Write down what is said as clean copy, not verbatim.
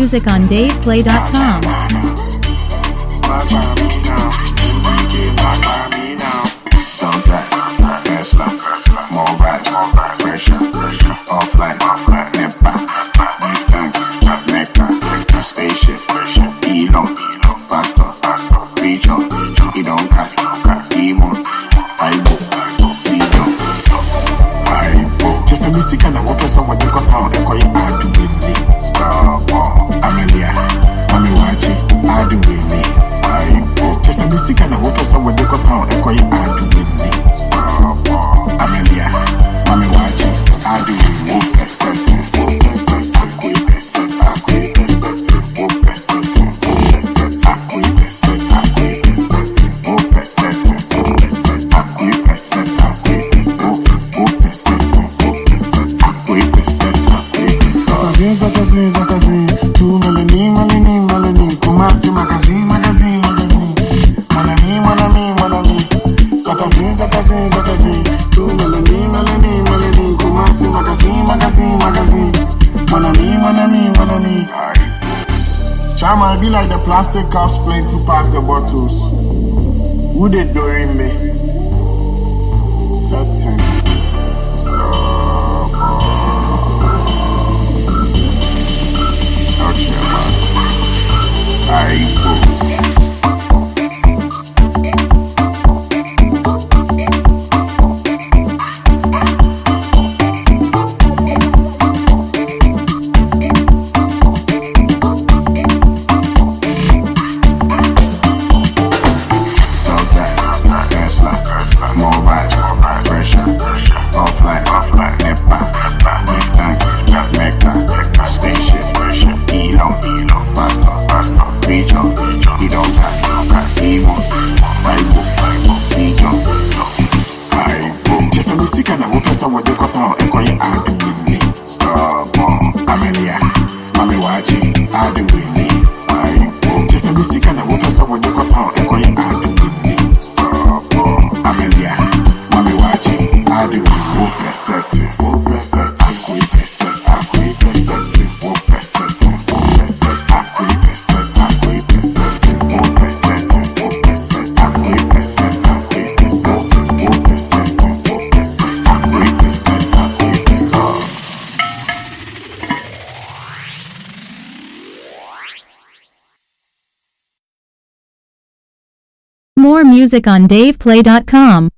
music on DavePlay.com. More vibes, pressure, offline, nepa, give thanks, mecca, spaceship, Elon, pastor, preacher, he don't cast, demon, Ibo, Sidon, Ibo. Just a music and I want to someone you got pound and call you I do with me. Stop, Amelia, Mami Wachi, I do with me. Ibo. Just a music and I want to someone you got pound and call you I do with me. Stop, Amelia, Mami Wachi, I do with me. Chama, be like the plastic cups plenty past the bottles. Who they doing me? Settings. Okay, man. More vibes, pressure, offline, nepa, give thanks, mecca, spaceship, Elon, pastor, preacher, he don't cast, demon, Ibo, Sidon, Ibo. Just a music and I will press someone you got pound and call you I do with me. Stop, Amelia, Mami Wachi, I do with me. Ibo. Just a music and I will press someone you got pound and call you I do with me. Amelia, Mami Wachi, I do with open settings, open settings, open settings, open settings, open settings, open settings, open settings, open settings, open settings, open settings, open settings, open settings, open settings. More music on DavePlay.com.